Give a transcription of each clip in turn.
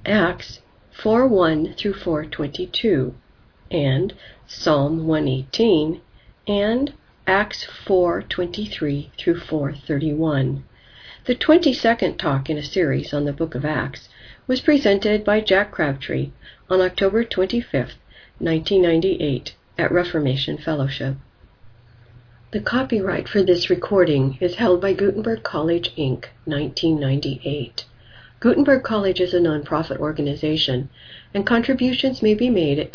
Acts 4:1 through 4:22, and Psalm 118, and Acts 4:23 through 4:31. The 22nd talk in a series on the book of Acts was presented by Jack Crabtree on October 25, 1998, at Reformation Fellowship. The copyright for this recording is held by Gutenberg College, Inc., 1998. Gutenberg College is a nonprofit organization, and contributions may be made at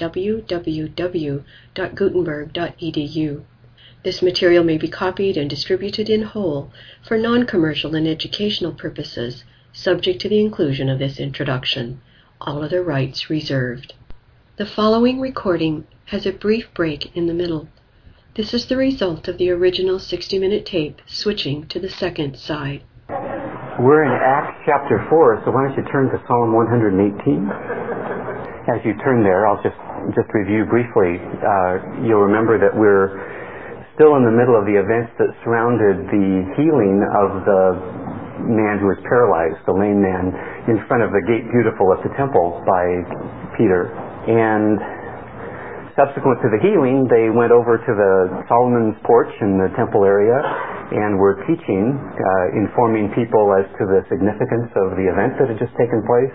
www.gutenberg.edu. This material may be copied and distributed in whole for non-commercial and educational purposes, subject to the inclusion of this introduction. All other rights reserved. The following recording has a brief break in the middle. This is the result of the original 60-minute tape switching to the second side. We're in Acts chapter 4, so why don't you turn to Psalm 118? As you turn there, I'll just review briefly. You'll remember that we're still in the middle of the events that surrounded the healing of the man who was paralyzed, the lame man, in front of the Gate Beautiful at the temple by Peter. And subsequent to the healing, they went over to the Solomon's porch in the temple area and were teaching, informing people as to the significance of the event that had just taken place.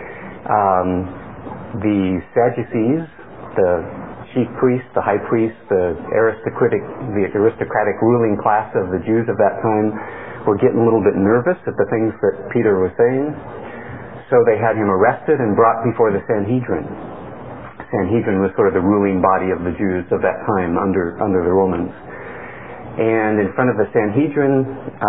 The Sadducees, the chief priest, the high priest, the aristocratic ruling class of the Jews of that time were getting a little bit nervous at the things that Peter was saying. So they had him arrested and brought before the Sanhedrin. Sanhedrin was sort of the ruling body of the Jews of that time under the Romans. And in front of the Sanhedrin,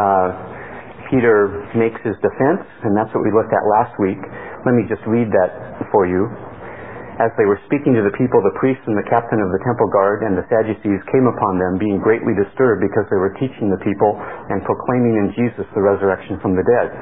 Peter makes his defense, and that's what we looked at last week. Let me just read that for you. As they were speaking to the people, the priests and the captain of the temple guard and the Sadducees came upon them, being greatly disturbed because they were teaching the people and proclaiming in Jesus the resurrection from the dead.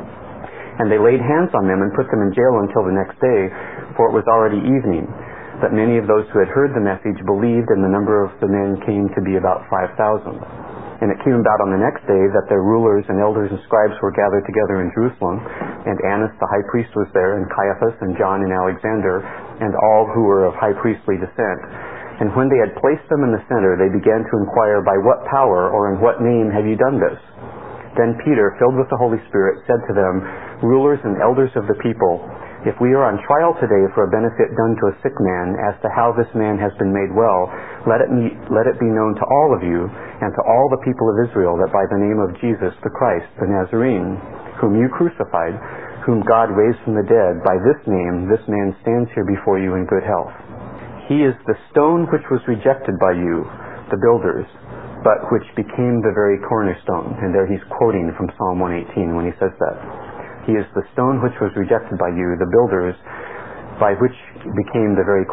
And they laid hands on them and put them in jail until the next day, for it was already evening. But many of those who had heard the message believed, and the number of the men came to be about 5,000. And it came about on the next day that their rulers and elders and scribes were gathered together in Jerusalem, and Annas the high priest was there, and Caiaphas and John and Alexander, and all who were of high priestly descent. And when they had placed them in the center, they began to inquire, by what power or in what name have you done this? Then Peter, filled with the Holy Spirit, said to them, rulers and elders of the people, if we are on trial today for a benefit done to a sick man, as to how this man has been made well, let it be known to all of you and to all the people of Israel that by the name of Jesus the Christ, the Nazarene, whom you crucified, whom God raised from the dead, by this name this man stands here before you in good health. He is the stone which was rejected by you, the builders, but which became the very cornerstone. And there he's quoting from Psalm 118 when he says that. He is the stone which was rejected by you, the builders, by which became the very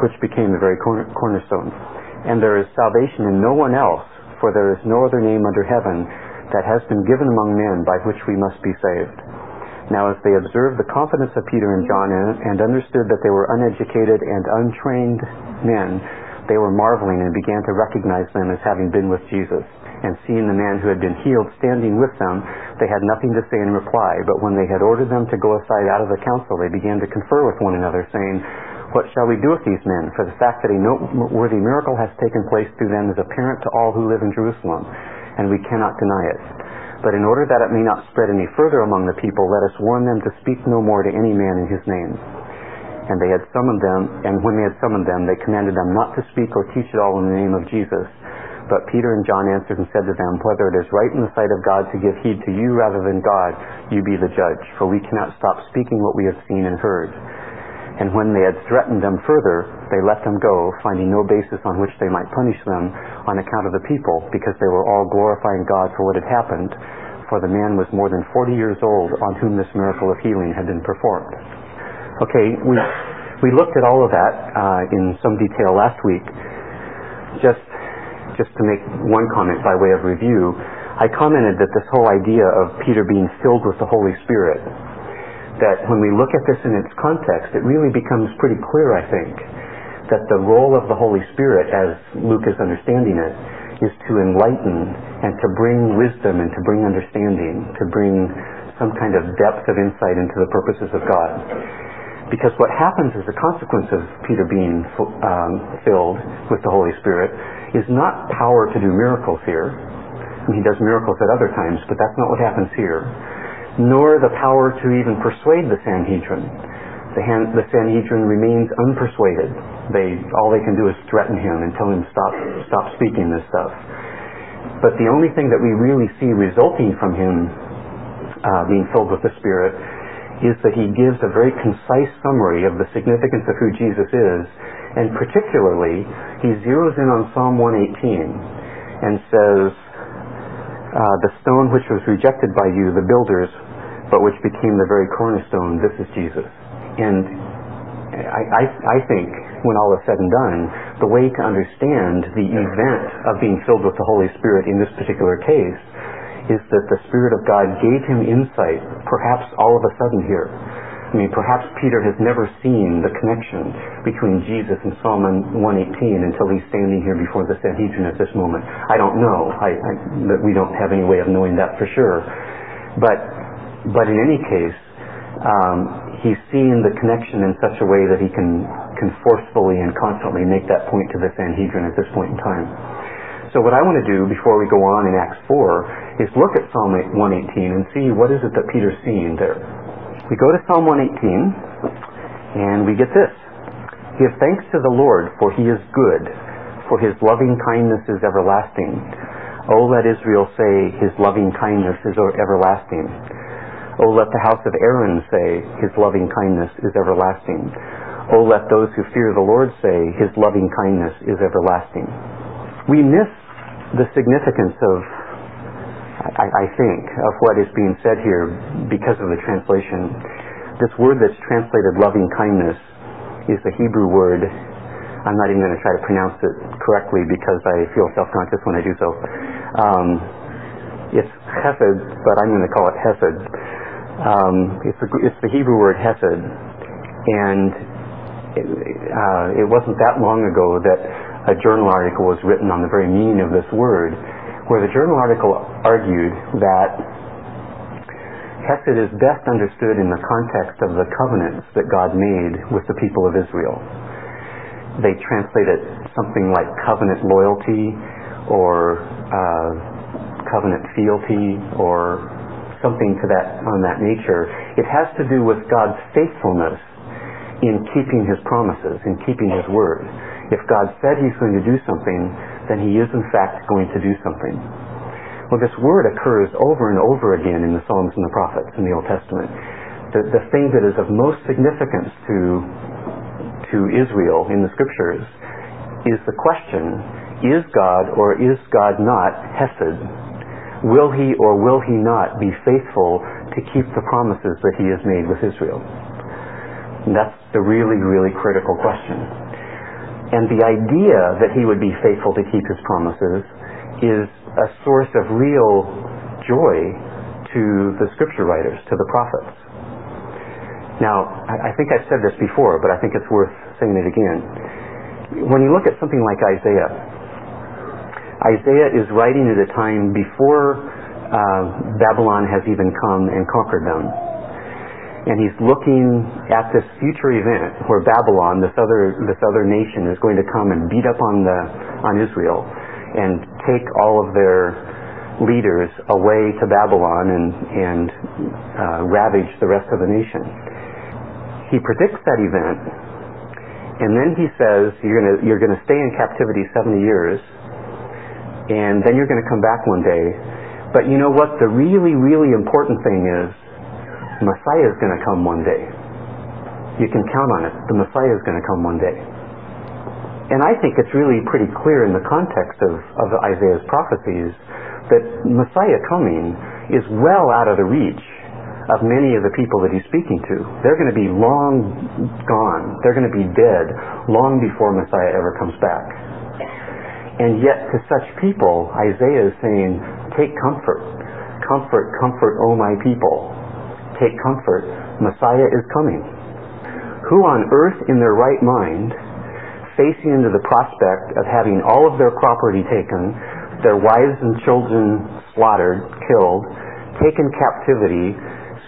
cornerstone. And there is salvation in no one else, for there is no other name under heaven that has been given among men by which we must be saved. Now as they observed the confidence of Peter and John and understood that they were uneducated and untrained men, they were marveling and began to recognize them as having been with Jesus. And seeing the man who had been healed standing with them, they had nothing to say in reply. But when they had ordered them to go aside out of the council, they began to confer with one another, saying, what shall we do with these men? For the fact that a noteworthy miracle has taken place through them is apparent to all who live in Jerusalem, and we cannot deny it. But in order that it may not spread any further among the people, let us warn them to speak no more to any man in his name. And they had summoned them, and when they had summoned them, they commanded them not to speak or teach at all in the name of Jesus. But Peter and John answered and said to them, whether it is right in the sight of God to give heed to you rather than God, you be the judge, for we cannot stop speaking what we have seen and heard. And when they had threatened them further, they let them go, finding no basis on which they might punish them on account of the people, because they were all glorifying God for what had happened, for the man was more than 40 years old on whom this miracle of healing had been performed. Okay, we looked at all of that in some detail last week. Just to make one comment by way of review, I commented that this whole idea of Peter being filled with the Holy Spirit, that when we look at this in its context, it really becomes pretty clear, I think, that the role of the Holy Spirit, as Luke is understanding it, is to enlighten and to bring wisdom and to bring understanding, to bring some kind of depth of insight into the purposes of God. Because what happens as a consequence of Peter being filled with the Holy Spirit is not power to do miracles here. And he does miracles at other times, but that's not what happens here. Nor the power to even persuade the Sanhedrin. The Sanhedrin remains unpersuaded. All they can do is threaten him and tell him stop speaking this stuff. But the only thing that we really see resulting from him being filled with the Spirit is that he gives a very concise summary of the significance of who Jesus is, and particularly he zeroes in on Psalm 118 and says, the stone which was rejected by you, the builders, but which became the very cornerstone, this is Jesus. And I think, when all is said and done, the way to understand the event of being filled with the Holy Spirit in this particular case is that the Spirit of God gave him insight, perhaps all of a sudden here. I mean, perhaps Peter has never seen the connection between Jesus and Psalm 118 until he's standing here before the Sanhedrin at this moment. I don't know. We don't have any way of knowing that for sure. But in any case, he's seeing the connection in such a way that he can forcefully and confidently make that point to the Sanhedrin at this point in time. So what I want to do before we go on in Acts 4 is look at Psalm 118 and see what is it that Peter's seeing there. We go to Psalm 118 and we get this. Give thanks to the Lord, for he is good, for his loving kindness is everlasting. O let Israel say, his loving kindness is everlasting. O let the house of Aaron say, his loving kindness is everlasting. O let those who fear the Lord say, his loving kindness is everlasting. We miss the significance of, I think, of what is being said here because of the translation. This word that's translated loving kindness is the Hebrew word. I'm not even going to try to pronounce it correctly because I feel self-conscious when I do so. It's chesed, but I'm going to call it hesed. It's the Hebrew word hesed, and it wasn't that long ago that a journal article was written on the very meaning of this word, where the journal article argued that hesed is best understood in the context of the covenants that God made with the people of Israel. They translate it something like covenant loyalty or covenant fealty or something on that nature. It has to do with God's faithfulness in keeping his promises, in keeping his word. If God said he's going to do something, then he is in fact going to do something. Well, this word occurs over and over again in the Psalms and the Prophets in the Old Testament. The thing that is of most significance to Israel in the Scriptures is the question, is God or is God not hesed? Will he or will he not be faithful to keep the promises that he has made with Israel? And that's the really, really critical question. And the idea that he would be faithful to keep his promises is a source of real joy to the scripture writers, to the prophets. Now, I think I've said this before, but I think it's worth saying it again. When you look at something like Isaiah is writing at a time before Babylon has even come and conquered them. And he's looking at this future event where Babylon, this other nation, is going to come and beat up on Israel and take all of their leaders away to Babylon and ravage the rest of the nation. He predicts that event, and then he says you're going to stay in captivity 70 years, and then you're going to come back one day. But you know what? The really, really important thing is Messiah is going to come one day. You can count on it. The Messiah is going to come one day. And I think it's really pretty clear in the context of Isaiah's prophecies that Messiah coming is well out of the reach of many of the people that he's speaking to. They're going to be long gone. They're going to be dead long before Messiah ever comes back. And yet to such people, Isaiah is saying, take comfort. Comfort, comfort, O my people. Take comfort, Messiah is coming. Who on earth in their right mind, facing into the prospect of having all of their property taken, their wives and children slaughtered, killed, taken captivity,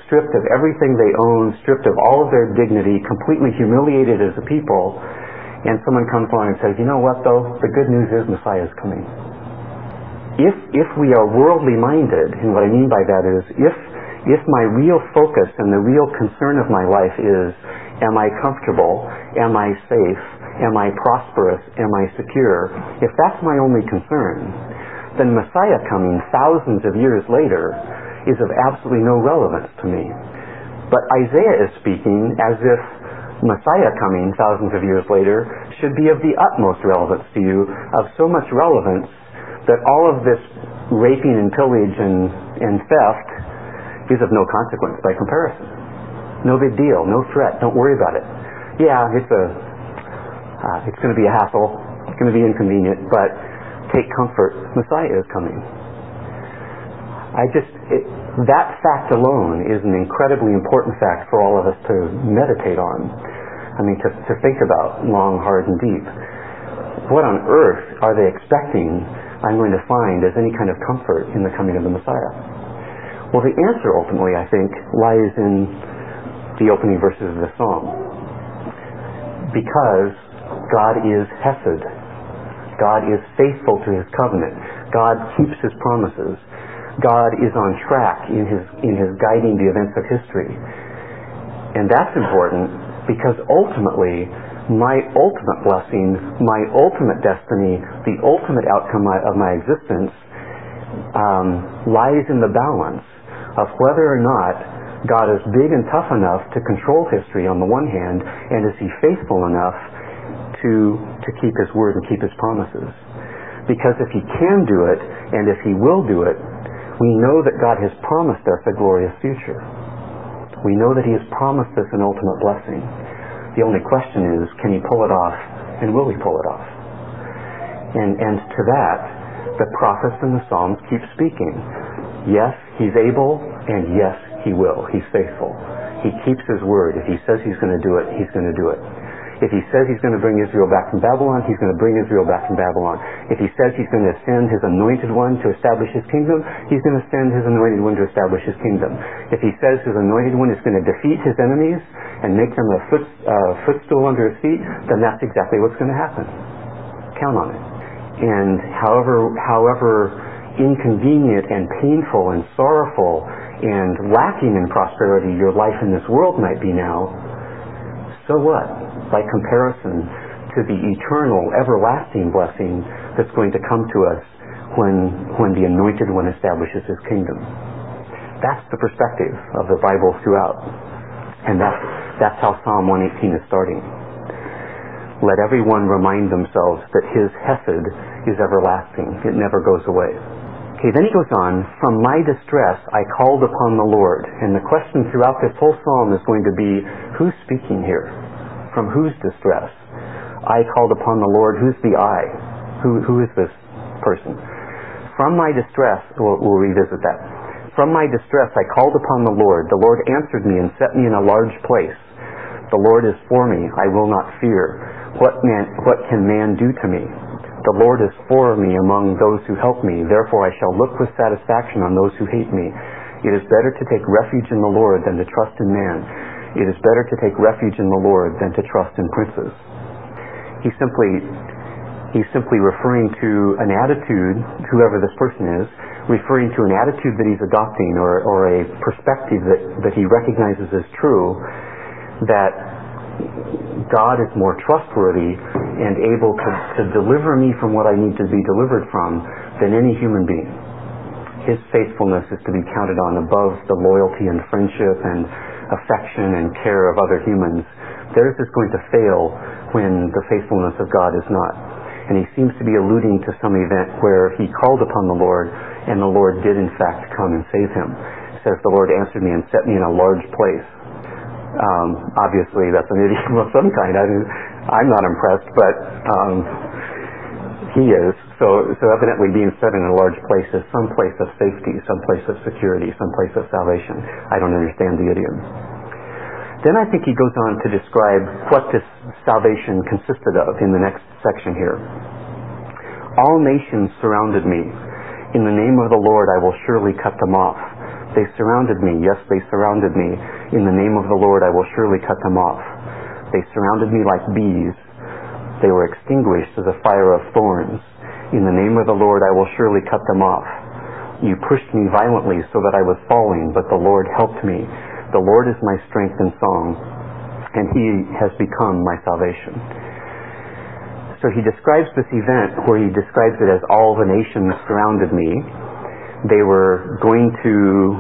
stripped of everything they own, stripped of all of their dignity, completely humiliated as a people, and someone comes along and says, you know what though, the good news is Messiah is coming. If we are worldly minded, and what I mean by that is, if my real focus and the real concern of my life is, am I comfortable, am I safe, am I prosperous, am I secure, if that's my only concern, then Messiah coming thousands of years later is of absolutely no relevance to me. But Isaiah is speaking as if Messiah coming thousands of years later should be of the utmost relevance to you, of so much relevance that all of this raping and pillage and theft is of no consequence by comparison. No big deal, no threat, don't worry about it. Yeah, it's going to be a hassle, it's going to be inconvenient, but take comfort, Messiah is coming. That fact alone is an incredibly important fact for all of us to meditate on. I mean, to think about long, hard, and deep. What on earth are they expecting I'm going to find as any kind of comfort in the coming of the Messiah? Well, the answer ultimately, I think, lies in the opening verses of the Psalm. Because God is Hesed. God is faithful to His covenant. God keeps His promises. God is on track in his guiding the events of history. And that's important because ultimately, my ultimate blessing, my ultimate destiny, the ultimate outcome of my existence lies in the balance of whether or not God is big and tough enough to control history on the one hand, and is He faithful enough to keep His word and keep His promises. Because if He can do it, and if He will do it, we know that God has promised us a glorious future. We know that He has promised us an ultimate blessing. The only question is, can He pull it off, and will He pull it off? And to that, the prophets and the Psalms keep speaking. Yes, He's able, and yes, He will. He's faithful. He keeps His word. If He says He's going to do it, He's going to do it. If He says He's going to bring Israel back from Babylon, He's going to bring Israel back from Babylon. If He says He's going to send His anointed one to establish His kingdom, He's going to send His anointed one to establish His kingdom. If He says His anointed one is going to defeat His enemies and make them a footstool under His feet, then that's exactly what's going to happen. Count on it. And however inconvenient and painful and sorrowful and lacking in prosperity your life in this world might be now, so what? By comparison to the eternal, everlasting blessing that's going to come to us when the anointed one establishes His kingdom. That's the perspective of the Bible throughout. And that's how Psalm 118 is starting. Let everyone remind themselves that His Hesed is everlasting. It never goes away. Okay, then he goes on, from my distress I called upon the Lord. And the question throughout this whole psalm is going to be, who's speaking here? From whose distress? I called upon the Lord. Who's the I? Who is this person? From my distress, we'll revisit that. From my distress I called upon the Lord. The Lord answered me and set me in a large place. The Lord is for me. I will not fear. What can man do to me? The Lord is for me among those who help me. Therefore I shall look with satisfaction on those who hate me. It is better to take refuge in the Lord than to trust in man. It is better to take refuge in the Lord than to trust in princes. He's simply referring to an attitude, whoever this person is, referring to an attitude that he's adopting or a perspective that he recognizes as true, that God is more trustworthy and able to deliver me from what I need to be delivered from than any human being. His faithfulness is to be counted on above the loyalty and friendship and affection and care of other humans. Theirs is going to fail when the faithfulness of God is not. And he seems to be alluding to some event where he called upon the Lord, and the Lord did in fact come and save him. It says, the Lord answered me and set me in a large place. Obviously that's an idiom of some kind. I'm not impressed, but he is. So evidently being set in a large place is some place of safety, some place of security, some place of salvation. I don't understand the idiom. Then I think he goes on to describe what this salvation consisted of in the next section here. All nations surrounded me. In the name of the Lord I will surely cut them off. They surrounded me. Yes, they surrounded me. In the name of the Lord, I will surely cut them off. They surrounded me like bees. They were extinguished as a fire of thorns. In the name of the Lord, I will surely cut them off. You pushed me violently so that I was falling, but the Lord helped me. The Lord is my strength and song, and He has become my salvation. So he describes this event where he describes it as all the nations surrounded me. They were going to,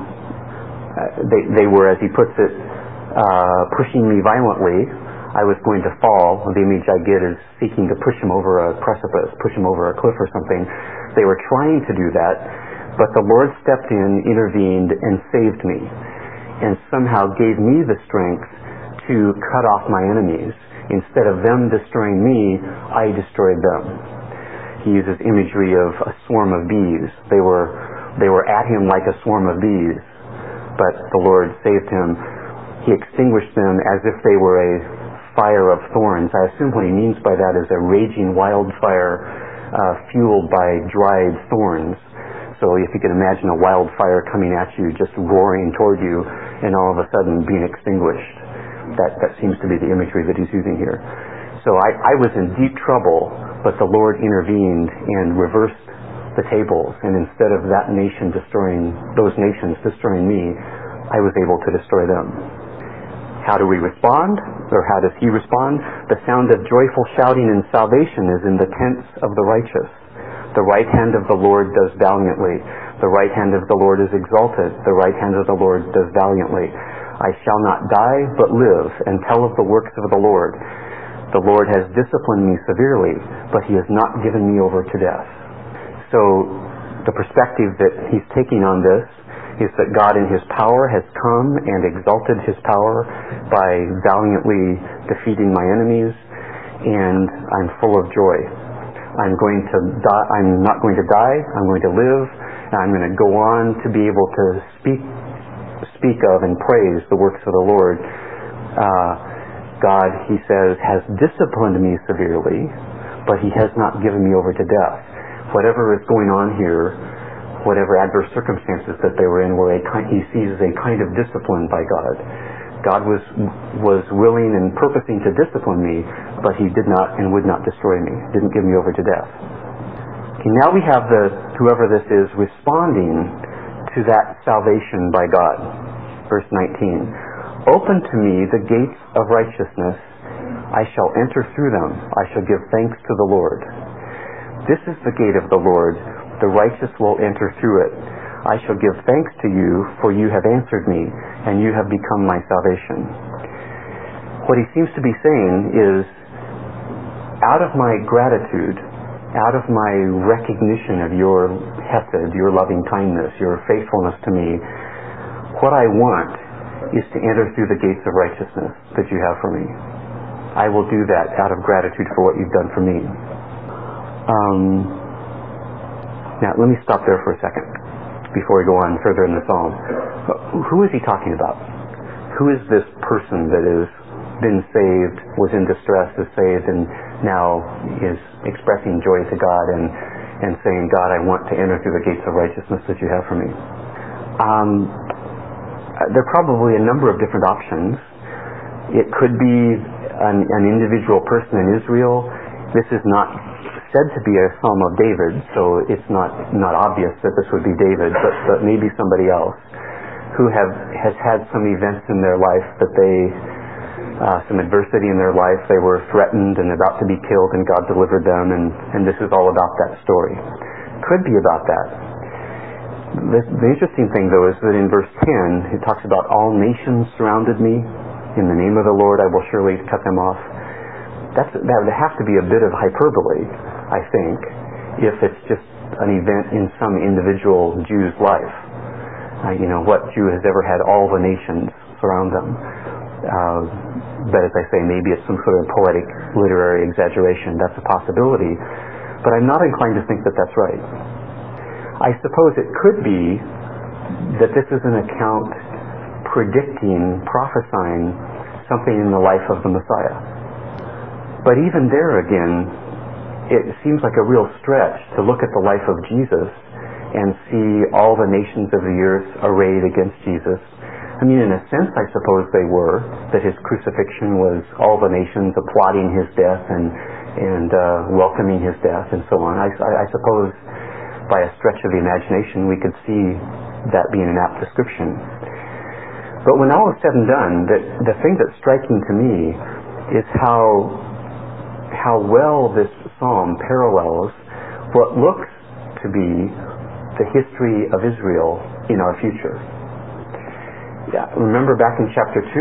they were, as he puts it, pushing me violently. I was going to fall. The image I get is seeking to push him over a precipice, push him over a cliff or something. They were trying to do that, but the Lord stepped in, intervened, and saved me, and somehow gave me the strength to cut off my enemies. Instead of them destroying me, I destroyed them. He uses imagery of a swarm of bees. They were at him like a swarm of bees, but the Lord saved him. He extinguished them as if they were a fire of thorns. I assume what he means by that is a raging wildfire fueled by dried thorns. So if you can imagine a wildfire coming at you, just roaring toward you, and all of a sudden being extinguished. That seems to be the imagery that he's using here. So I was in deep trouble, but the Lord intervened and reversed the tables, and instead of that nation destroying, those nations destroying me, I was able to destroy them. How do we respond? Or how does he respond? The sound of joyful shouting and salvation is in the tents of the righteous. The right hand of the Lord does valiantly. The right hand of the Lord is exalted. The right hand of the Lord does valiantly. I shall not die, but live, and tell of the works of the Lord. The Lord has disciplined me severely, but he has not given me over to death. So the perspective that he's taking on this is that God in his power has come and exalted his power by valiantly defeating my enemies, and I'm full of joy. I'm going to die. I'm not going to die. I'm going to live, and I'm going to go on to be able to speak of and praise the works of the Lord. God, he says, has disciplined me severely, but he has not given me over to death. Whatever is going on here, whatever adverse circumstances that they were in, he sees as a kind of discipline by God. God was willing and purposing to discipline me, but he did not and would not destroy me, didn't give me over to death. Okay, now we have whoever this is responding to that salvation by God. Verse 19. Open to me the gates of righteousness. I shall enter through them. I shall give thanks to the Lord. This is the gate of the Lord. The righteous will enter through it. I shall give thanks to you, for you have answered me, and you have become my salvation. What he seems to be saying is, out of my gratitude, out of my recognition of your hesed, your loving kindness, your faithfulness to me, what I want is to enter through the gates of righteousness that you have for me. I will do that out of gratitude for what you've done for me. Now, let me stop there for a second before we go on further in the psalm. Who is he talking about? Who is this person that has been saved, was in distress, is saved, and now is expressing joy to God and saying, God, I want to enter through the gates of righteousness that you have for me? There are probably a number of different options. It could be an individual person in Israel. This is not said to be a Psalm of David, so it's not obvious that this would be David, but maybe somebody else who has had some events in their life that some adversity in their life. They were threatened and about to be killed, and God delivered them, and this is all about that story. Could be about that. The interesting thing, though, is that in verse 10, it talks about all nations surrounded me. In the name of the Lord, I will surely cut them off. That would have to be a bit of hyperbole, I think, if it's just an event in some individual Jew's life. What Jew has ever had all the nations surround them? But as I say, maybe it's some sort of poetic, literary exaggeration. That's a possibility. But I'm not inclined to think that that's right. I suppose it could be that this is an account prophesying something in the life of the Messiah. But even there again, it seems like a real stretch to look at the life of Jesus and see all the nations of the earth arrayed against Jesus. I mean, in a sense, I suppose they were, that his crucifixion was all the nations applauding his death and welcoming his death and so on. I suppose by a stretch of the imagination we could see that being an apt description. But when all is said and done, the thing that's striking to me is how well this psalm parallels what looks to be the history of Israel in our future. Yeah, remember back in chapter 2,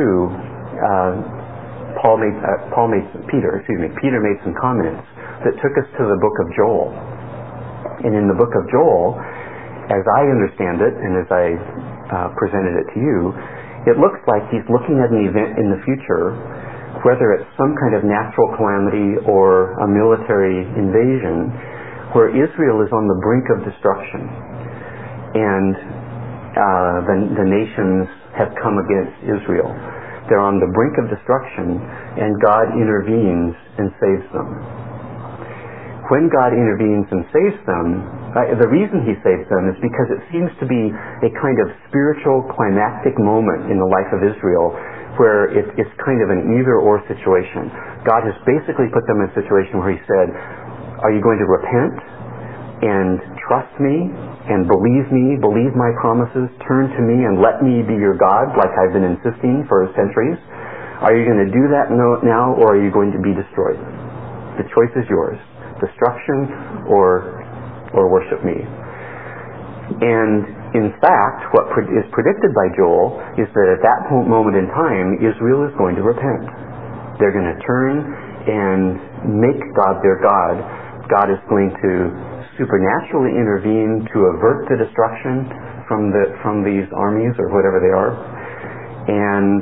Peter made some comments that took us to the book of Joel. And in the book of Joel, as I understand it and as I presented it to you, it looks like he's looking at an event in the future, whether it's some kind of natural calamity or a military invasion, where Israel is on the brink of destruction. And the nations have come against Israel. They're on the brink of destruction, and God intervenes and saves them. When God intervenes and saves them, the reason he saves them is because it seems to be a kind of spiritual climactic moment in the life of Israel where it's kind of an either-or situation. God has basically put them in a situation where he said, are you going to repent and trust me and believe my promises, turn to me and let me be your God like I've been insisting for centuries? Are you going to do that now, or are you going to be destroyed? The choice is yours. Destruction or worship me. And in fact, what is predicted by Joel is that at that moment in time, Israel is going to repent. They're going to turn and make God their God. God is going to supernaturally intervene to avert the destruction from these armies or whatever they are. And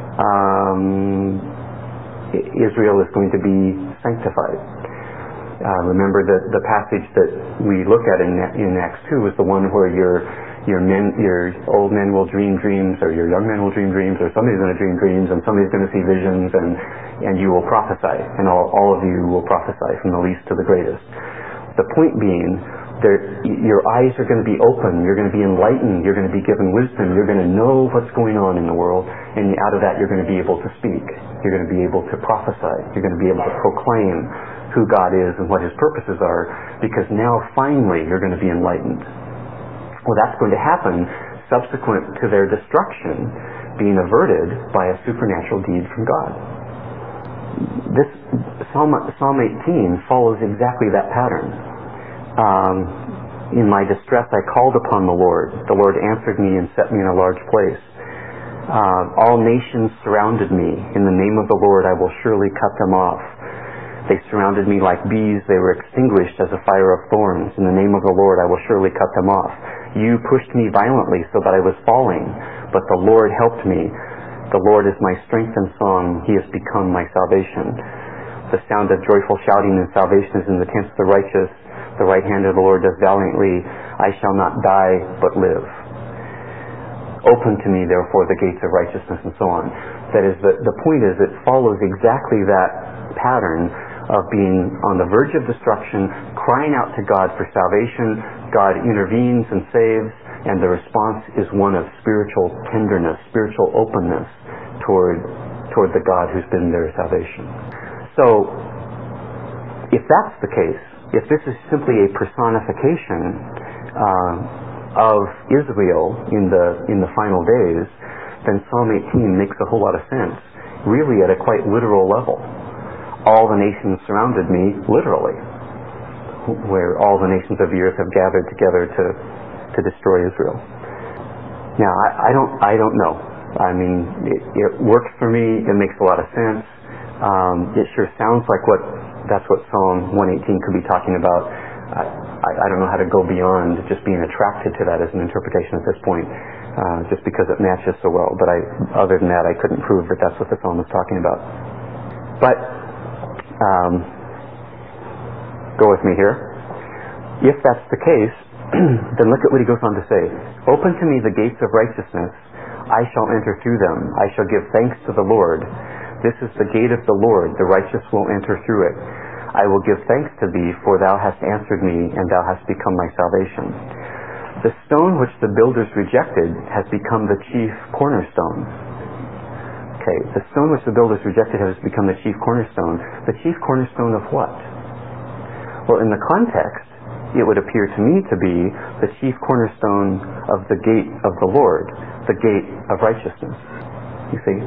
Israel is going to be sanctified. Remember that the passage that we look at in Acts 2 is the one where your old men will dream dreams, or your young men will dream dreams, or somebody's going to dream dreams, and somebody's going to see visions, and you will prophesy, and all of you will prophesy from the least to the greatest. The point being, your eyes are going to be open, you're going to be enlightened, you're going to be given wisdom, you're going to know what's going on in the world, and out of that you're going to be able to speak, you're going to be able to prophesy, you're going to be able to proclaim who God is and what his purposes are, because now finally you're going to be enlightened. Well, that's going to happen subsequent to their destruction being averted by a supernatural deed from God. This Psalm 18 follows exactly that pattern. In my distress I called upon the Lord. The Lord answered me and set me in a large place. All nations surrounded me. In the name of the Lord I will surely cut them off. They surrounded me like bees. They were extinguished as a fire of thorns. In the name of the Lord I will surely cut them off. You pushed me violently so that I was falling, but the Lord helped me. The Lord is my strength and song. He has become my salvation. The sound of joyful shouting and salvation is in the tents of the righteous. The right hand of the Lord does valiantly. I shall not die, but live. Open to me, therefore, the gates of righteousness, and so on. That is, the point is, it follows exactly that pattern of being on the verge of destruction, crying out to God for salvation. God intervenes and saves, and the response is one of spiritual tenderness, spiritual openness toward the God who's been their salvation. So, if that's the case, if this is simply a personification of Israel in the final days, then Psalm 18 makes a whole lot of sense, really at a quite literal level. All the nations surrounded me, literally, where all the nations of the earth have gathered together to destroy Israel. Now, I don't know. I mean, it works for me. It makes a lot of sense. It sure sounds like that's what Psalm 118 could be talking about. I don't know how to go beyond just being attracted to that as an interpretation at this point, just because it matches so well. But other than that, I couldn't prove that that's what the psalm is talking about. But go with me here. If that's the case, then look at what he goes on to say. Open to me the gates of righteousness. I shall enter through them. I shall give thanks to the Lord. This is the gate of the Lord. The righteous will enter through it. I will give thanks to thee, for thou hast answered me, and thou hast become my salvation. The stone which the builders rejected has become the chief cornerstone. Okay, the stone which the builders rejected has become the chief cornerstone. The chief cornerstone of what? Well, in the context, it would appear to me to be the chief cornerstone of the gate of the Lord, the gate of righteousness. You see?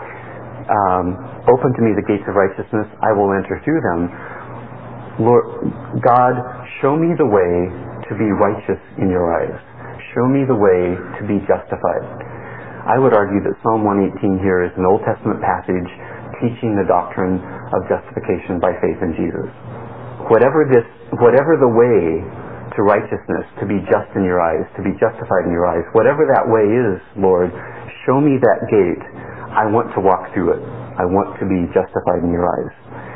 Open to me the gates of righteousness, I will enter through them. Lord God, show me the way to be righteous in your eyes. Show me the way to be justified. I would argue that Psalm 118 here is an Old Testament passage teaching the doctrine of justification by faith in Jesus. Whatever the way to righteousness, to be just in your eyes, to be justified in your eyes, whatever that way is, Lord, show me that gate. I want to walk through it. I want to be justified in your eyes.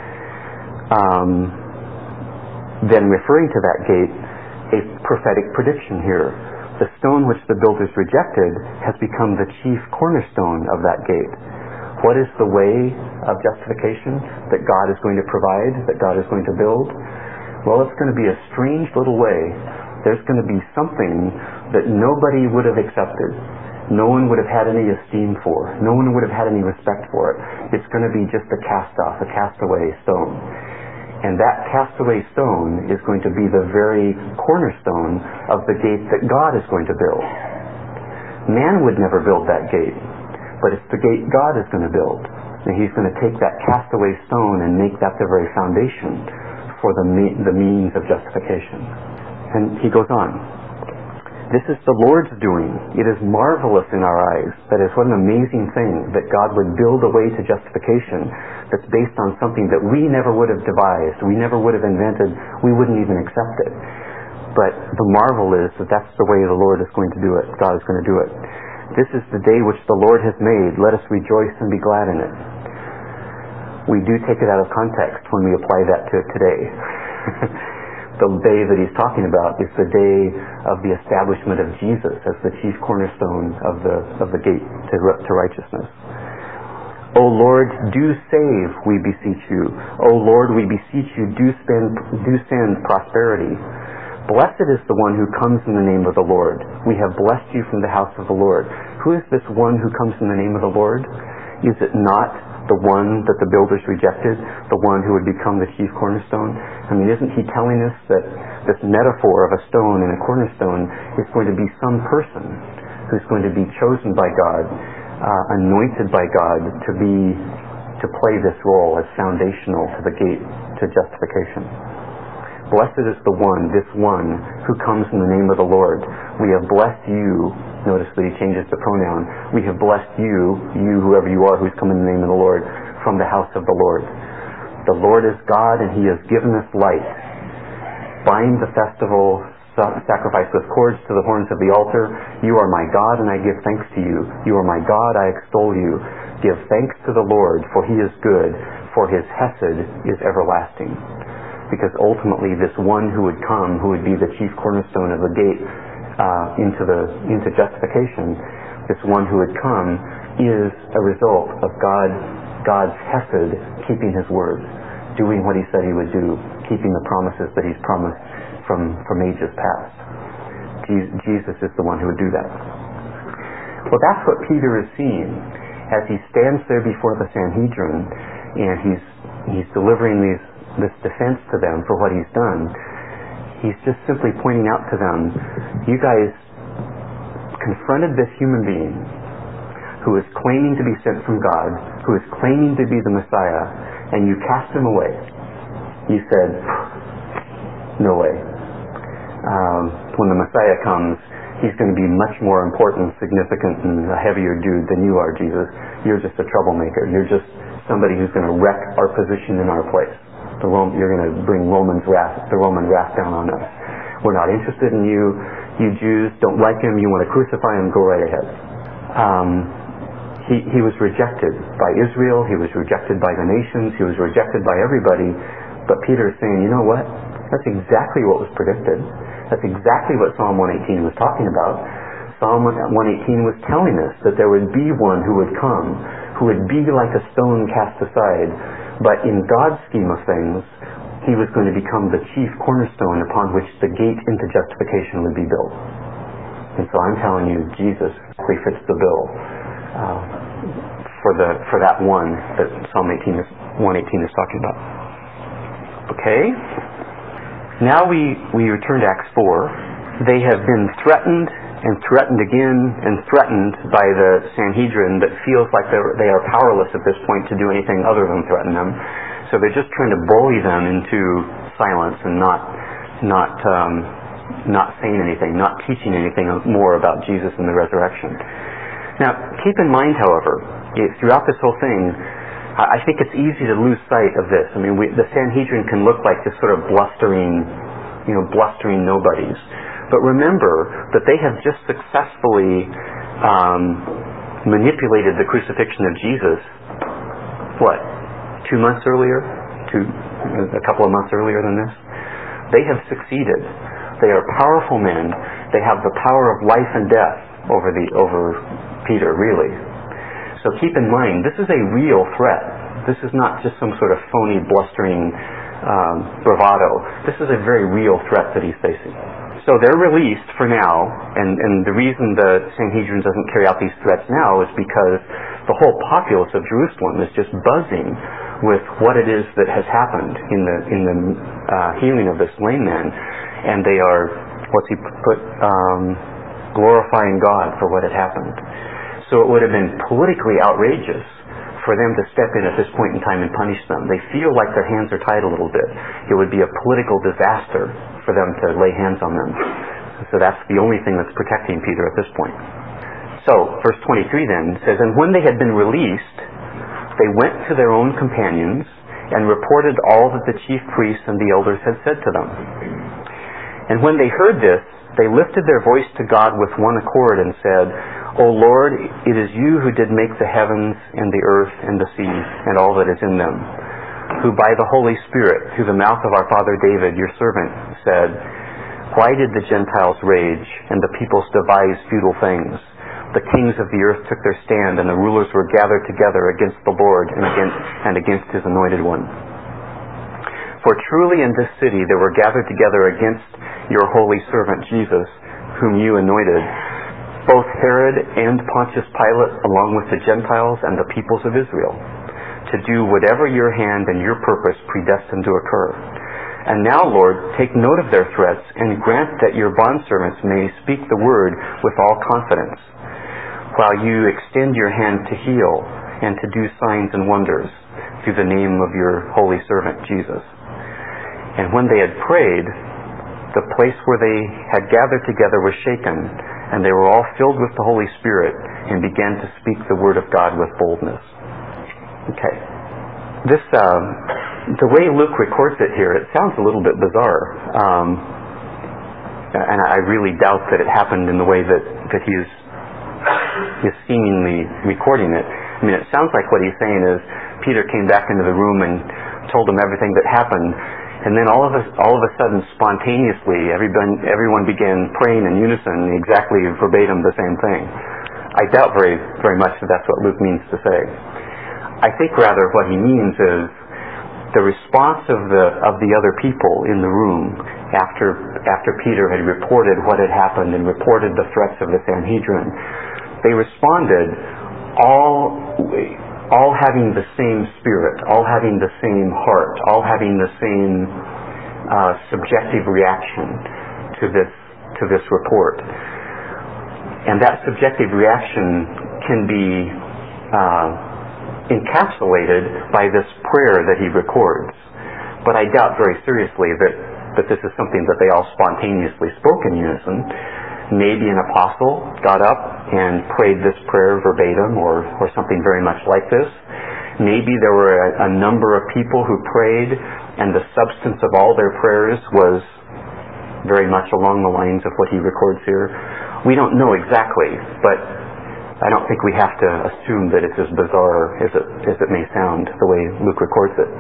Then referring to that gate, a prophetic prediction here. The stone which the builders rejected has become the chief cornerstone of that gate. What is the way of justification that God is going to provide, that God is going to build? Well, it's going to be a strange little way. There's going to be something that nobody would have accepted. No one would have had any esteem for. No one would have had any respect for it. It's going to be just a cast-off, a castaway stone. And that castaway stone is going to be the very cornerstone of the gate that God is going to build. Man would never build that gate, but it's the gate God is going to build. And He's going to take that castaway stone and make that the very foundation for the means of justification. And he goes on. This is the Lord's doing. It is marvelous in our eyes. That is, what an amazing thing that God would build a way to justification that's based on something that we never would have devised, we never would have invented, we wouldn't even accept it. But the marvel is that that's the way the Lord is going to do it. God is going to do it. This is the day which the Lord has made. Let us rejoice and be glad in it. We do take it out of context when we apply that to today. The day that he's talking about is the day of the establishment of Jesus as the chief cornerstone of the gate to righteousness. O Lord, do save, we beseech you. O Lord, we beseech you, do send prosperity. Blessed is the one who comes in the name of the Lord. We have blessed you from the house of the Lord. Who is this one who comes in the name of the Lord? Is it not the one that the builders rejected, the one who would become the chief cornerstone? I mean, isn't he telling us that this metaphor of a stone and a cornerstone is going to be some person who's going to be chosen by God, anointed by God to play this role as foundational to the gate to justification? Blessed is the one, this one, who comes in the name of the Lord. We have blessed you. Notice that he changes the pronoun. We have blessed you, whoever you are, who's come in the name of the Lord, from the house of the Lord. The Lord is God, and he has given us light. Bind the festival sacrifice with cords to the horns of the altar. You are my God, and I give thanks to you. You are my God, I extol you. Give thanks to the Lord, for he is good, for his hesed is everlasting. Because ultimately this one who would come, who would be the chief cornerstone of the gate into justification, this one who would come is a result of God's hesed, keeping his word, doing what he said he would do, keeping the promises that he's promised from ages past. Jesus is the one who would do that. Well, that's what Peter is seeing as he stands there before the Sanhedrin, and he's delivering this defense to them for what he's done. He's just simply pointing out to them, you guys confronted this human being who is claiming to be sent from God, who is claiming to be the Messiah, and you cast him away. You said, no way. When the Messiah comes, he's going to be much more important, significant, and a heavier dude than you are, Jesus. You're just a troublemaker. You're just somebody who's going to wreck our position in our place. You're going to bring the Roman wrath down on us. We're not interested in you. You Jews don't like him. You want to crucify him. Go right ahead. He was rejected by Israel. He was rejected by the nations. He was rejected by everybody. But Peter is saying, you know what? That's exactly what was predicted. That's exactly what Psalm 118 was talking about. Psalm 118 was telling us that there would be one who would come, who would be like a stone cast aside. But in God's scheme of things, he was going to become the chief cornerstone upon which the gate into justification would be built. And so I'm telling you, Jesus actually fits the bill for that one that Psalm 118 is talking about. Okay? Now we return to Acts 4. They have been threatened and threatened again and threatened by the Sanhedrin that feels like they are powerless at this point to do anything other than threaten them. So they're just trying to bully them into silence and not saying anything, not teaching anything more about Jesus and the resurrection. Now, keep in mind, however, throughout this whole thing, I think it's easy to lose sight of this. I mean, the Sanhedrin can look like this sort of blustering nobodies. But remember that they have just successfully manipulated the crucifixion of Jesus, 2 months earlier? A couple of months earlier than this? They have succeeded. They are powerful men. They have the power of life and death over Peter, really. So keep in mind, this is a real threat. This is not just some sort of phony, blustering bravado. This is a very real threat that he's facing. So they're released for now, and the reason the Sanhedrin doesn't carry out these threats now is because the whole populace of Jerusalem is just buzzing with what it is that has happened in the healing of this lame man, and they are, glorifying God for what had happened. So it would have been politically outrageous for them to step in at this point in time and punish them. They feel like their hands are tied a little bit. It would be a political disaster for them to lay hands on them. So that's the only thing that's protecting Peter at this point. So, verse 23 then says, "And when they had been released, they went to their own companions and reported all that the chief priests and the elders had said to them. And when they heard this, they lifted their voice to God with one accord and said, 'O Lord, it is you who did make the heavens and the earth and the seas and all that is in them, who by the Holy Spirit, through the mouth of our father David, your servant, said, Why did the Gentiles rage and the peoples devise futile things? The kings of the earth took their stand, and the rulers were gathered together against the Lord and against his anointed one. For truly in this city they were gathered together against your holy servant Jesus, whom you anointed, both Herod and Pontius Pilate, along with the Gentiles and the peoples of Israel, to do whatever your hand and your purpose predestined to occur. And now, Lord, take note of their threats, and grant that your bondservants may speak the word with all confidence, while you extend your hand to heal and to do signs and wonders through the name of your holy servant Jesus. And when they had prayed, the place where they had gathered together was shaken, and they were all filled with the Holy Spirit and began to speak the word of God with boldness. Okay. This, the way Luke records it here, it sounds a little bit bizarre. And I really doubt that it happened in the way that he is seemingly recording it. I mean, it sounds like what he's saying is Peter came back into the room and told him everything that happened, and then all of a sudden, spontaneously, everyone began praying in unison, exactly verbatim the same thing. I doubt very, very much that that's what Luke means to say. I think rather what he means is the response of the other people in the room after Peter had reported what had happened and reported the threats of the Sanhedrin. They responded all having the same spirit, all having the same heart, all having the same subjective reaction to this report. And that subjective reaction can be encapsulated by this prayer that he records. But I doubt very seriously that this is something that they all spontaneously spoke in unison. Maybe an apostle got up and prayed this prayer verbatim or something very much like this. Maybe there were a number of people who prayed, and the substance of all their prayers was very much along the lines of what he records here. We don't know exactly, but I don't think we have to assume that it's as bizarre as it may sound, the way Luke records it.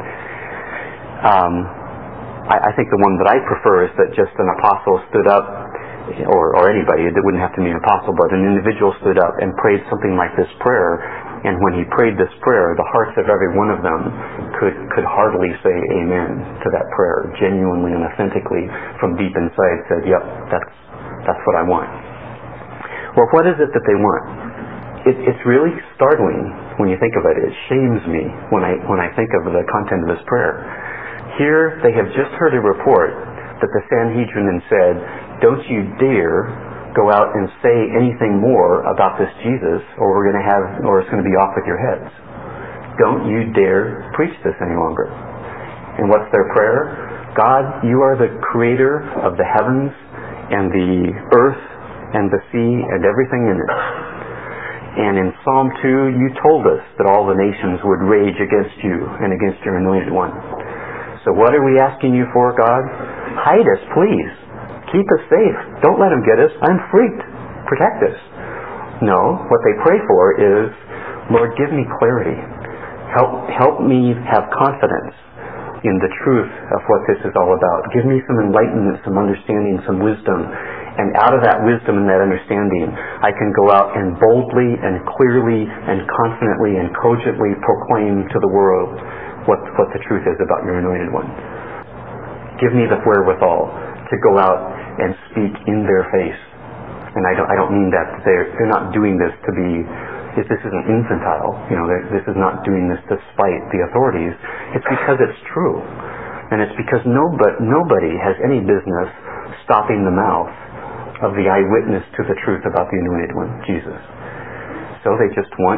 I think the one that I prefer is that just an apostle stood up, or anybody, it wouldn't have to be an apostle, but an individual stood up and prayed something like this prayer, and when he prayed this prayer, the hearts of every one of them could heartily say amen to that prayer, genuinely and authentically from deep inside said, yep, that's what I want. Well, what is it that they want? It's really startling when you think of it. It shames me when I think of the content of this prayer. Here they have just heard a report that the Sanhedrin said, "Don't you dare go out and say anything more about this Jesus, or it's going to be off with your heads. Don't you dare preach this any longer." And what's their prayer? God, you are the creator of the heavens and the earth and the sea and everything in it. And in Psalm 2, you told us that all the nations would rage against you and against your anointed one. So what are we asking you for, God? Hide us, please. Keep us safe. Don't let them get us. I'm freaked. Protect us. No, what they pray for is, Lord, give me clarity. Help me have confidence in the truth of what this is all about. Give me some enlightenment, some understanding, some wisdom. And out of that wisdom and that understanding, I can go out and boldly and clearly and confidently and cogently proclaim to the world what the truth is about your anointed one. Give me the wherewithal to go out and speak in their face. And I don't mean that they're not doing this to be, this isn't infantile. This is not doing this to spite the authorities. It's because it's true. And it's because nobody has any business stopping the mouth of the eyewitness to the truth about the anointed one, Jesus. So they want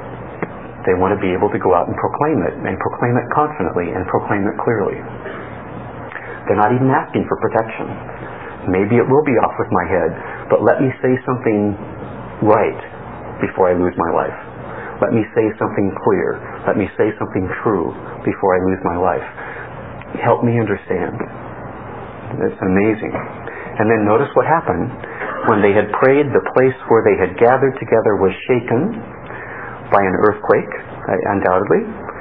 to be able to go out and proclaim it confidently and proclaim it clearly. They're not even asking for protection. Maybe it will be off with my head, but let me say something right before I lose my life. Let me say something clear. Let me say something true before I lose my life. Help me understand. It's amazing. And then notice what happened. When they had prayed, the place where they had gathered together was shaken by an earthquake, undoubtedly.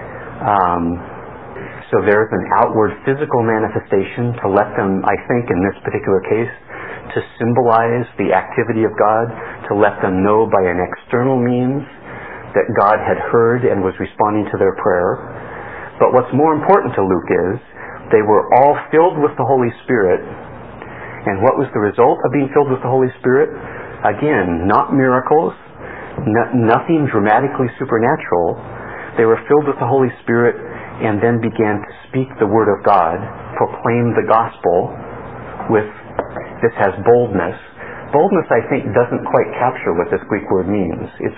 So there's an outward physical manifestation to let them, I think in this particular case, to symbolize the activity of God, to let them know by an external means that God had heard and was responding to their prayer. But what's more important to Luke is they were all filled with the Holy Spirit. And what was the result of being filled with the Holy Spirit? Again, not miracles, nothing dramatically supernatural. They were filled with the Holy Spirit and then began to speak the Word of God, proclaim the gospel with, this has boldness. Boldness, I think, doesn't quite capture what this Greek word means. It's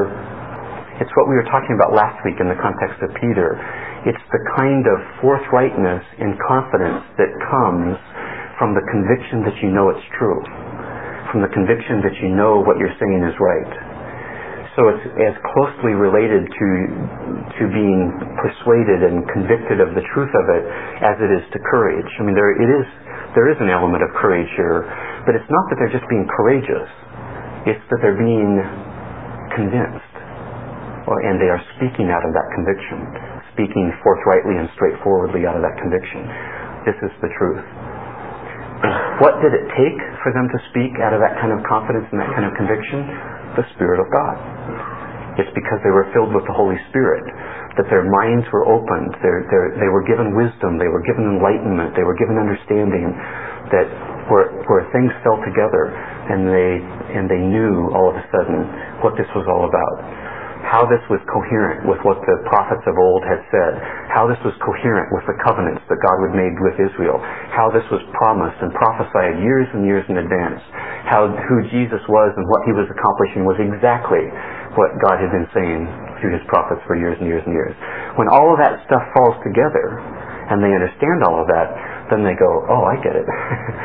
what we were talking about last week in the context of Peter. It's the kind of forthrightness and confidence that comes from the conviction that you know it's true, from the conviction that you know what you're saying is right. So it's as closely related to being persuaded and convicted of the truth of it as it is to courage. I mean, there is an element of courage here, but it's not that they're just being courageous. It's that they're being convinced, and they are speaking out of that conviction, speaking forthrightly and straightforwardly out of that conviction. This is the truth. What did it take for them to speak out of that kind of confidence and that kind of conviction? The Spirit of God. It's because they were filled with the Holy Spirit, that their minds were opened, they were given wisdom, they were given enlightenment, they were given understanding, that where things fell together and they knew all of a sudden what this was all about. How this was coherent with what the prophets of old had said, how this was coherent with the covenants that God had made with Israel, how this was promised and prophesied years and years in advance, who Jesus was and what he was accomplishing was exactly what God had been saying through his prophets for years and years and years. When all of that stuff falls together and they understand all of that, then they go, oh, I get it.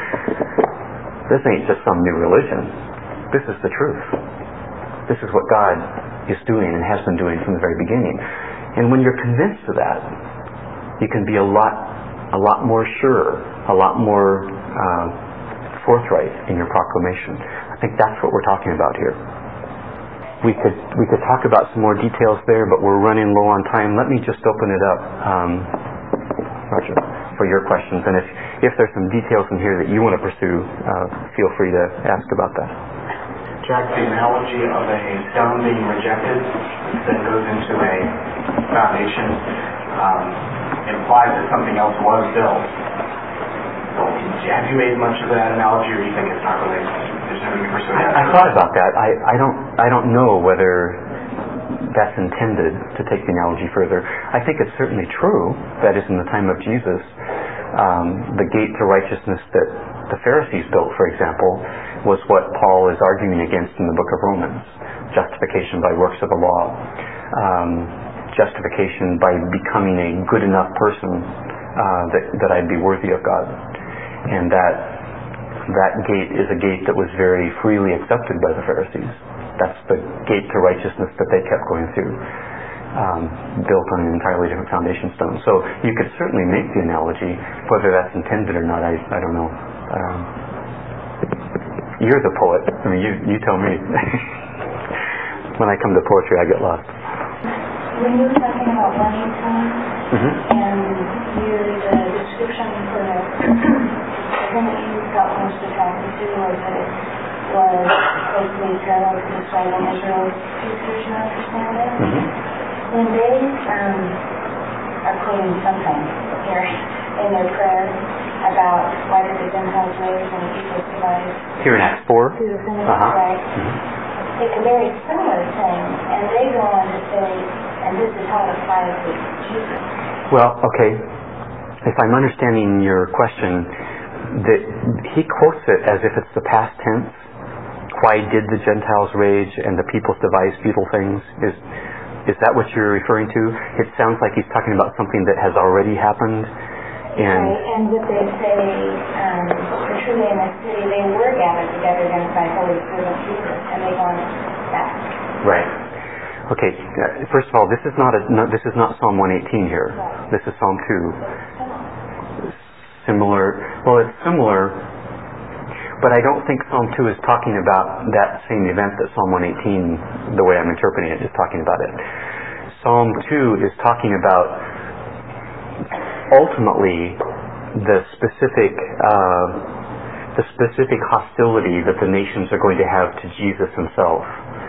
This ain't just some new religion. This is the truth. This is what God is doing and has been doing from the very beginning. And when you're convinced of that, you can be a lot more sure, a lot more forthright in your proclamation. I think that's what we're talking about here. We could talk about some more details there, but we're running low on time. Let me just open it up, Roger, for your questions. And if there's some details in here that you want to pursue, feel free to ask about that. Jack, the analogy of a stone being rejected that goes into a foundation implies that something else was built. Have you made much of that analogy, or do you think it's not related? there's no need to pursue it. I thought about that. I don't know whether that's intended to take the analogy further. I think it's certainly true that is in the time of Jesus, the gate to righteousness that the Pharisees built, for example, was what Paul is arguing against in the book of Romans. Justification by works of the law. Justification by becoming a good enough person that I'd be worthy of God. And that gate is a gate that was very freely accepted by the Pharisees. That's the gate to righteousness that they kept going through, built on an entirely different foundation stone. So you could certainly make the analogy. Whether that's intended or not, I don't know. You're the poet. I mean, you tell me. When I come to poetry, I get lost. When you were talking about money time, and the description for the thing that you felt most attracted to was that it was basically parallel to describing Israel's future, as you understand it. When they are quoting something here in their prayer about why did the Gentiles rage and the people survive. Here in Acts 4? Through the finish, right? It's a very similar thing, and they go on to say, and this is how it applies to Jesus. Well, okay. If I'm understanding your question, that he quotes it as if it's the past tense. Why did the Gentiles rage and the peoples devise futile things? Is that what you're referring to? It sounds like he's talking about something that has already happened. And what they say, for truly in this city, they were gathered together against my holy servant Jesus, and they gone back. Right. Okay. First of all, this is not Psalm 118 here. This is Psalm 2. Similar. Well, it's similar, but I don't think Psalm 2 is talking about that same event that Psalm 118, the way I'm interpreting it, is talking about it. Psalm 2 is talking about ultimately the specific hostility that the nations are going to have to Jesus himself,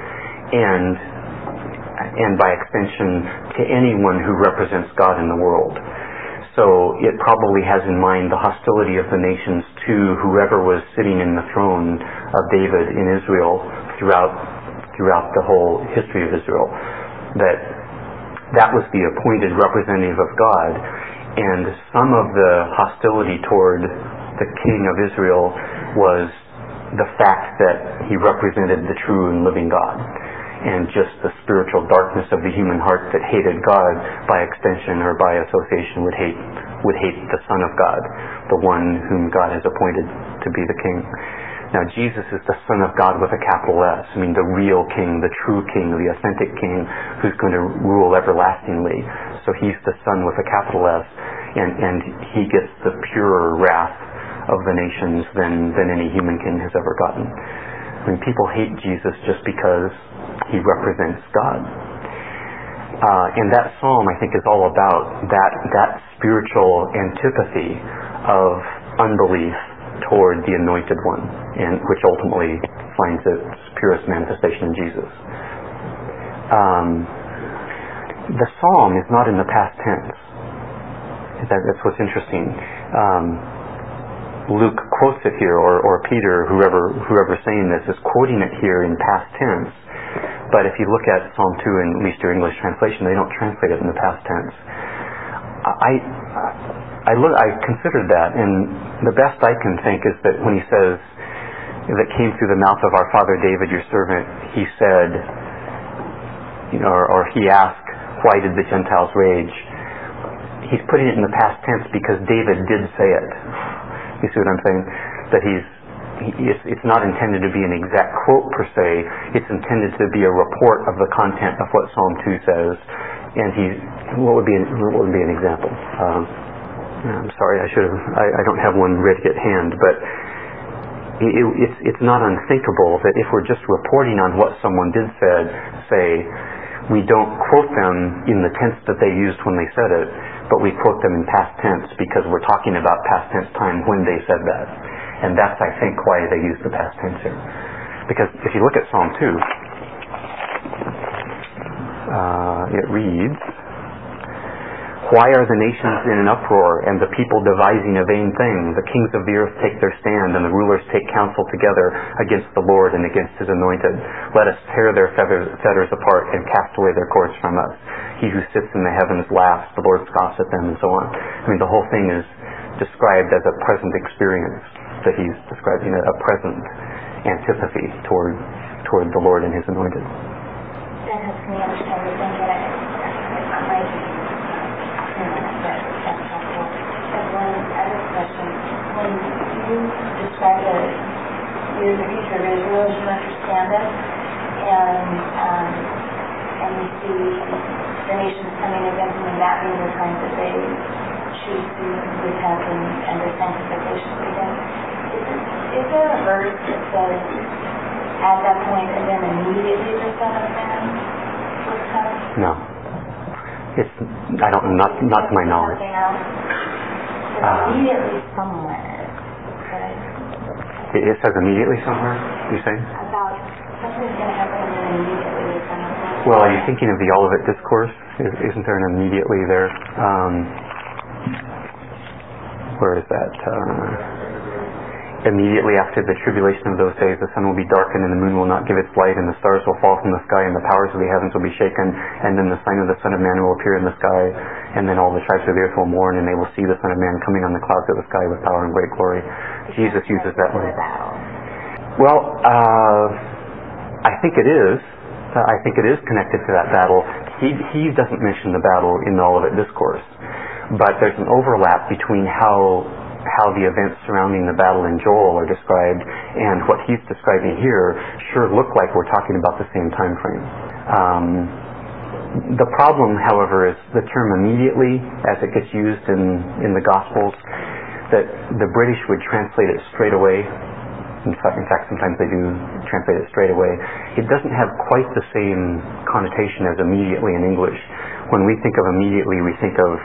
and by extension to anyone who represents God in the world. So it probably has in mind the hostility of the nations to whoever was sitting in the throne of David in Israel throughout the whole history of Israel. That was the appointed representative of God. And some of the hostility toward the king of Israel was the fact that he represented the true and living God, and just the spiritual darkness of the human heart that hated God by extension or by association would hate the Son of God, the one whom God has appointed to be the king. Now Jesus is the Son of God with a capital S. I mean the real king, the true king, the authentic king who's going to rule everlastingly. So he's the Son with a capital S, and he gets the purer wrath of the nations than any human king has ever gotten. I mean, people hate Jesus just because he represents God. And that psalm, I think, is all about that spiritual antipathy of unbelief toward the Anointed One, and which ultimately finds its purest manifestation in Jesus. The psalm is not in the past tense. That's what's interesting. Luke quotes it here, or Peter, whoever's saying this, is quoting it here in past tense. But if you look at Psalm 2 in at least your English translation, they don't translate it in the past tense. I considered that, and the best I can think is that when he says, that came through the mouth of our father David, your servant, he said, or he asked, why did the Gentiles rage? He's putting it in the past tense because David did say it. You see what I'm saying? That it's not intended to be an exact quote per se. It's intended to be a report of the content of what Psalm 2 says. And what would be an example? I'm sorry, I don't have one ready at hand, but it's not unthinkable that if we're just reporting on what someone did say, we don't quote them in the tense that they used when they said it, but we quote them in past tense because we're talking about past tense time when they said that. And that's, I think, why they use the past tense here. Because if you look at Psalm 2, it reads, Why are the nations in an uproar and the people devising a vain thing? The kings of the earth take their stand and the rulers take counsel together against the Lord and against his anointed. Let us tear their fetters apart and cast away their cords from us. He who sits in the heavens laughs, the Lord scoffs at them, and so on. I mean, the whole thing is described as a present experience, that he's describing a present antipathy toward the Lord and his anointed. That helps me understand the thing that I might that's helpful. But one other question, when you describe the future of Israel, you understand it, and you see the nations coming against them, and that being the time that they choose to repent and their sanctification begins. Is there a verse that says at that point and then immediately the Son of Man will come? No. Not to my knowledge. Immediately somewhere. It says immediately somewhere, you say? About something's going to happen and then immediately the Son of Man. Well, are you thinking of the Olivet Discourse? Isn't there an immediately there? Where is that? Immediately after the tribulation of those days, the sun will be darkened and the moon will not give its light and the stars will fall from the sky and the powers of the heavens will be shaken, and then the sign of the Son of Man will appear in the sky, and then all the tribes of the earth will mourn and they will see the Son of Man coming on the clouds of the sky with power and great glory. Jesus uses that word. Well, I think it is. I think it is connected to that battle. He doesn't mention the battle in the Olivet Discourse, but there's an overlap between how the events surrounding the battle in Joel are described and what he's describing here sure look like we're talking about the same time frame. The problem, however, is the term immediately, as it gets used in the Gospels, that the British would translate it straight away. In fact, sometimes they do translate it straight away. It doesn't have quite the same connotation as immediately in English. When we think of immediately, we think of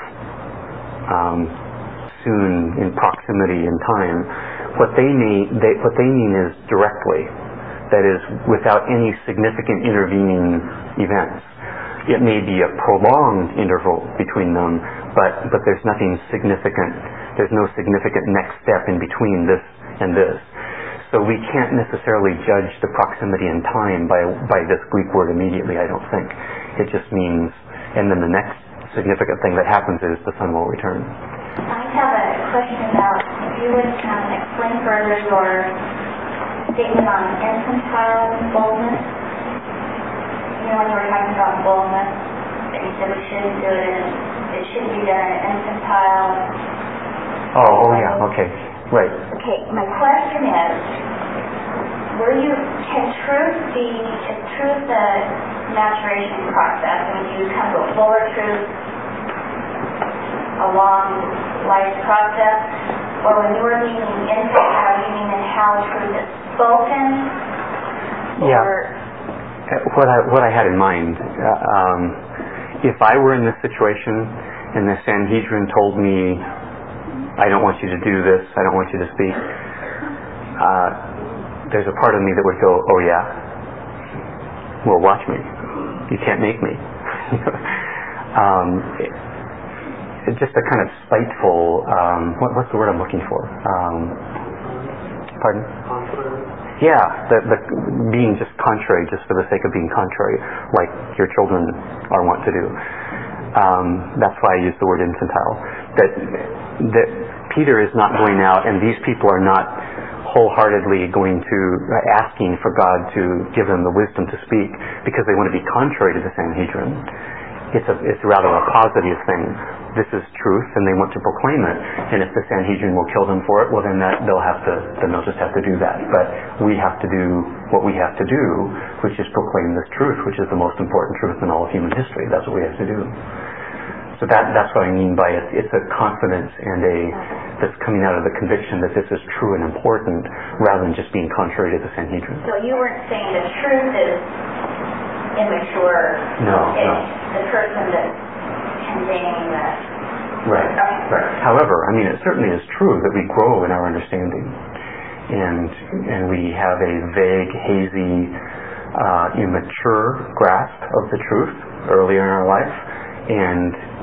soon, in proximity in time. What they mean is directly. That is, without any significant intervening events. It may be a prolonged interval between them, but there's nothing significant. There's no significant next step in between this and this. So we can't necessarily judge the proximity in time by this Greek word immediately, I don't think. It just means, and then the next significant thing that happens is the Son will return. I have a question about, if you would explain further your statement on infantile boldness. You know, when you were talking about boldness, that you said we shouldn't do it, it shouldn't be done in infantile. Oh yeah, okay, right. Okay, my question is, is truth a maturation process? I mean, do you come to a fuller truth along life's process? Or when you were meaning infantile, you mean in how truth is spoken? Yeah. What I had in mind, if I were in this situation and the Sanhedrin told me, I don't want you to do this, I don't want you to speak, there's a part of me that would go, oh yeah? Well, watch me. You can't make me. It's just a kind of spiteful, what's the word I'm looking for? Pardon? Yeah, the being just contrary, just for the sake of being contrary, like your children are wont to do. That's why I use the word infantile. That Peter is not going out, and these people are not wholeheartedly going to asking for God to give them the wisdom to speak because they want to be contrary to the Sanhedrin. It's rather a positive thing. This is truth, and they want to proclaim it. And if the Sanhedrin will kill them for it, well, then they'll just have to do that. But we have to do what we have to do, which is proclaim this truth, which is the most important truth in all of human history. That's what we have to do. So that's what I mean by it. It's a confidence and that's coming out of the conviction that this is true and important, rather than just being contrary to the Sanhedrin. So you weren't saying the truth is immature. No. The person that's conveying that. Right. Okay. Right. However, I mean, it certainly is true that we grow in our understanding, and we have a vague, hazy, immature grasp of the truth earlier in our life, and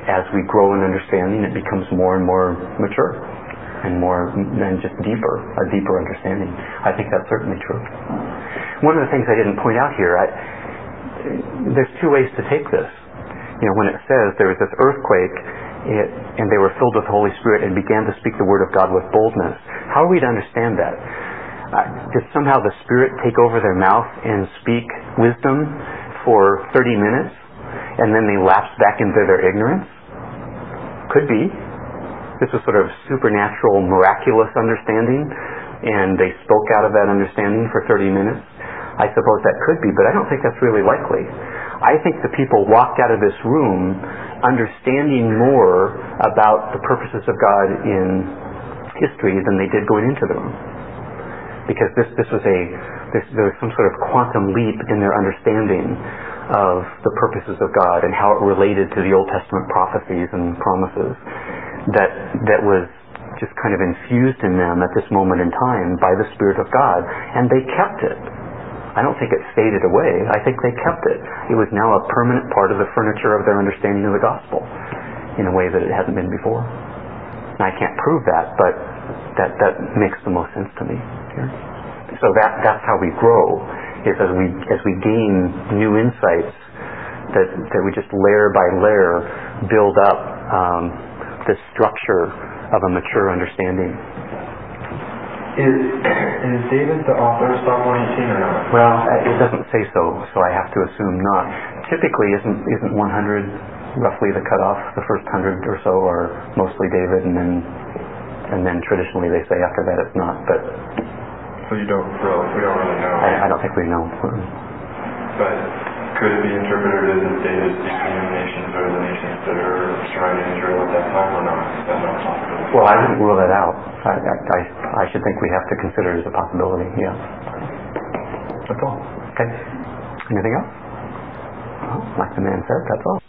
as we grow in understanding, it becomes more and more mature and just deeper, a deeper understanding. I think that's certainly true. One of the things I didn't point out here, there's two ways to take this. When it says there was this earthquake and they were filled with the Holy Spirit and began to speak the word of God with boldness. How are we to understand that? Did somehow the Spirit take over their mouth and speak wisdom for 30 minutes and then they lapsed back into their ignorance? Could be. This was sort of supernatural, miraculous understanding, and they spoke out of that understanding for 30 minutes. I suppose that could be, but I don't think that's really likely. I think the people walked out of this room understanding more about the purposes of God in history than they did going into the room. Because there was some sort of quantum leap in their understanding of the purposes of God and how it related to the Old Testament prophecies and promises that was just kind of infused in them at this moment in time by the Spirit of God, and they kept it. I don't think it faded away. I think they kept it. It was now a permanent part of the furniture of their understanding of the gospel in a way that it hadn't been before. And I can't prove that, but that makes the most sense to me here. So that's how we grow, is as we gain new insights that we just layer by layer build up the structure of a mature understanding. Is David the author of Psalm 118 or not? Well, it doesn't say so I have to assume not. Typically, isn't 100 roughly the cutoff? The first 100 or so are mostly David, and then traditionally they say after that it's not. But so we don't really know. I don't think we know. But could it be interpreted as David speaking of nations or the nations that are surrounding Israel at that time or not? Is that not possible? Well, I wouldn't rule that out. I should think we have to consider it as a possibility, yeah. That's all. Okay. Anything else? Well, like the man said, that's all.